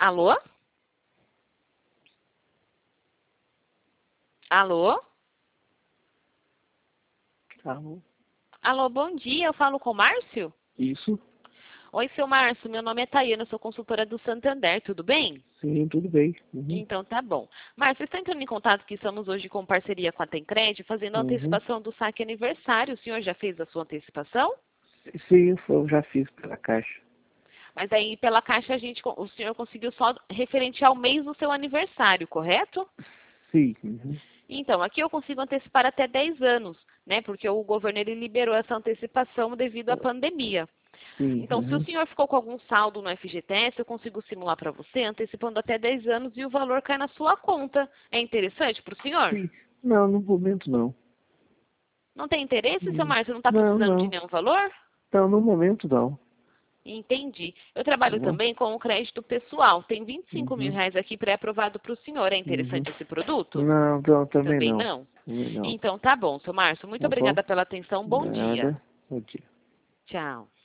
Alô? Alô? Alô? Alô, bom dia. Eu falo com o Márcio? Isso? Oi, seu Márcio. Meu nome é Tayana, eu sou consultora do Santander. Tudo bem? Sim, tudo bem. Uhum. Então tá bom. Márcio, está entrando em contato que estamos hoje com parceria com a Tencred, fazendo a Uhum. antecipação do saque aniversário. O senhor já fez a sua antecipação? Sim, eu já fiz pela caixa. Mas aí pela Caixa o senhor conseguiu só referente ao mês do seu aniversário, correto? Sim. Uhum. Então, aqui eu consigo antecipar até 10 anos, né? Porque o governo ele liberou essa antecipação devido à pandemia. Sim. Então, se o Uhum. senhor ficou com algum saldo no FGTS, eu consigo simular para você, antecipando até 10 anos e o valor cai na sua conta. É interessante para o senhor? Sim. Não, no momento não. Não tem interesse, seu Márcio? Não está Não, precisando de não. nenhum valor? Não, no momento não. Entendi. Eu Tá trabalho bom? também com o crédito pessoal. Tem 25 mil Uhum. reais aqui pré-aprovado para o senhor. É Uhum. interessante esse produto? Não, não, também Também não. não? Também não. Então tá bom, seu Márcio. Muito Tá bom? obrigada pela atenção. Bom dia. Nada. Bom dia. Tchau.